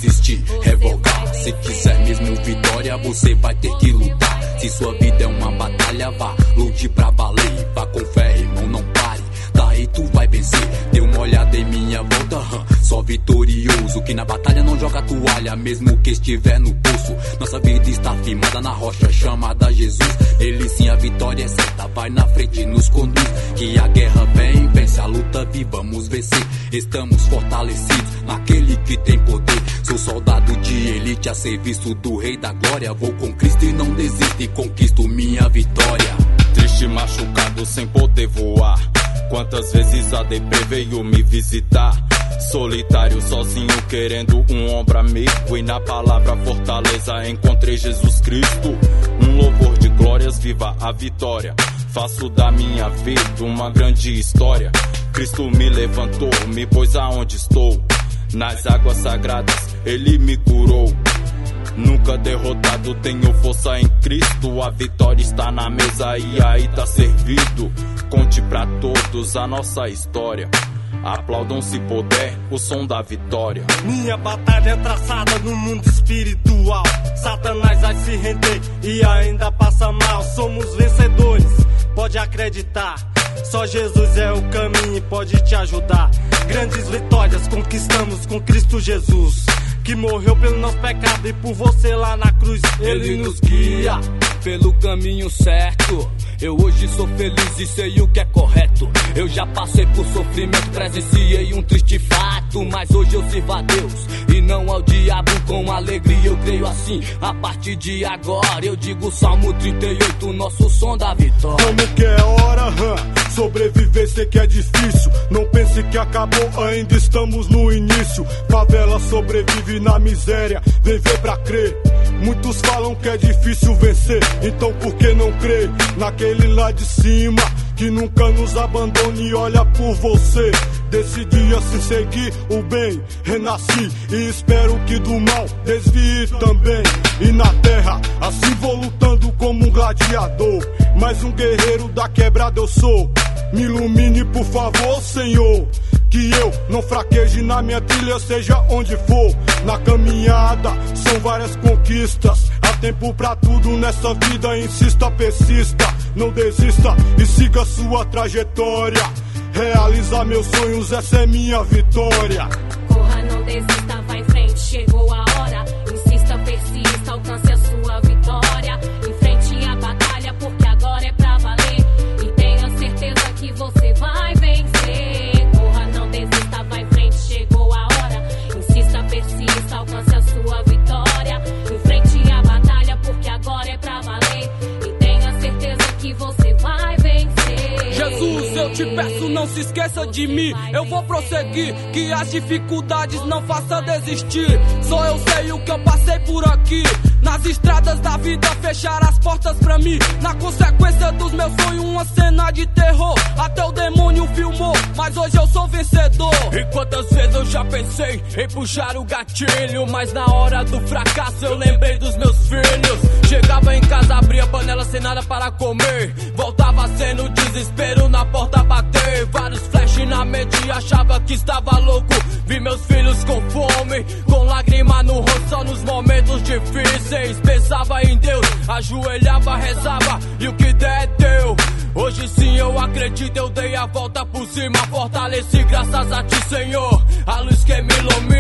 desistir, revogar. Se quiser mesmo vitória, você vai ter que lutar. Se sua vida é uma batalha, vá, lute pra valer. Vá com fé, irmão, não pare, daí tu vai vencer. Dê uma olhada em minha volta, só vitorioso, que na batalha não joga toalha, mesmo que estiver no poço. Nossa vida está firmada na rocha chamada Jesus. Ele sim a vitória é certa, vai na frente, nos conduz. Que a guerra vem, vence a luta, vamos vencer. Estamos fortalecidos naquele que tem poder. Sou soldado de elite a serviço do Rei da Glória. Vou com Cristo e não desisto e conquisto minha vitória. Triste, machucado, sem poder voar. Quantas vezes a deprê veio me visitar. Solitário, sozinho, querendo um ombro amigo. E na palavra fortaleza encontrei Jesus Cristo. Um louvor de glórias, viva a vitória. Faço da minha vida uma grande história. Cristo me levantou, me pôs aonde estou. Nas águas sagradas, Ele me curou. Nunca derrotado, tenho força em Cristo. A vitória está na mesa e aí tá servido. Conte pra todos a nossa história. Aplaudam se puder o som da vitória. Minha batalha é traçada no mundo espiritual. Satanás vai se render e ainda passa mal. Somos vencedores, pode acreditar. Só Jesus é o caminho e pode te ajudar. Grandes vitórias conquistamos com Cristo Jesus, que morreu pelo nosso pecado e por você lá na cruz. Ele nos guia pelo caminho certo. Eu hoje sou feliz e sei o que é correto. Eu já passei por sofrimento, presenciei um triste fato. Mas hoje eu sirvo a Deus e não ao diabo. Com alegria eu creio assim, a partir de agora eu digo Salmo 38, nosso som da vitória. Como que é hora, sobreviver sei que é difícil. Não pense que acabou, ainda estamos no início. Favela sobrevive na miséria, vem ver pra crer. Muitos falam que é difícil vencer, então por que não crer naquele lá de cima, que nunca nos abandona e olha por você. Decidi assim seguir o bem, renasci e espero que do mal desvie também. E na terra assim vou lutando como um gladiador, mas um guerreiro da quebrada eu sou. Me ilumine por favor, Senhor, que eu não fraqueje na minha trilha, seja onde for. Na caminhada são várias conquistas, há tempo pra tudo nessa vida, insista, persista, não desista e siga sua trajetória. Realizar meus sonhos, essa é minha vitória. Corra, não desista, vai em frente, chegou a hora. Insista, persista, alcance a sua vitória. Enfrente a batalha, porque agora é pra valer. E tenha certeza que você vai vencer. Corra, não desista, vai em frente, chegou a hora. Insista, persista, alcance a sua vitória. Enfrente a batalha, porque agora é pra valer. E tenha certeza que você vai vencer. Jesus, eu te peço, não se esqueça de mim. Eu vou prosseguir, que as dificuldades não façam desistir. Só eu sei o que eu passei por aqui. Nas estradas da vida fecharam as portas pra mim. Na consequência dos meus sonhos, uma cena de terror. Até o demônio filmou, mas hoje eu sou vencedor. E quantas vezes eu já pensei em puxar o gatilho, mas na hora do fracasso eu lembrei dos meus filhos. Chegava em casa, abria a panela sem nada para comer. Voltava sendo desespero, na porta bater. Vários flash na mente, achava que estava louco. Vi meus filhos com fome, com lágrima no rosto, só nos momentos difíceis. Pensava em Deus, ajoelhava, rezava e o que der deu. Hoje sim eu acredito, eu dei a volta por cima. Fortaleci graças a ti, Senhor, a luz que me ilumina.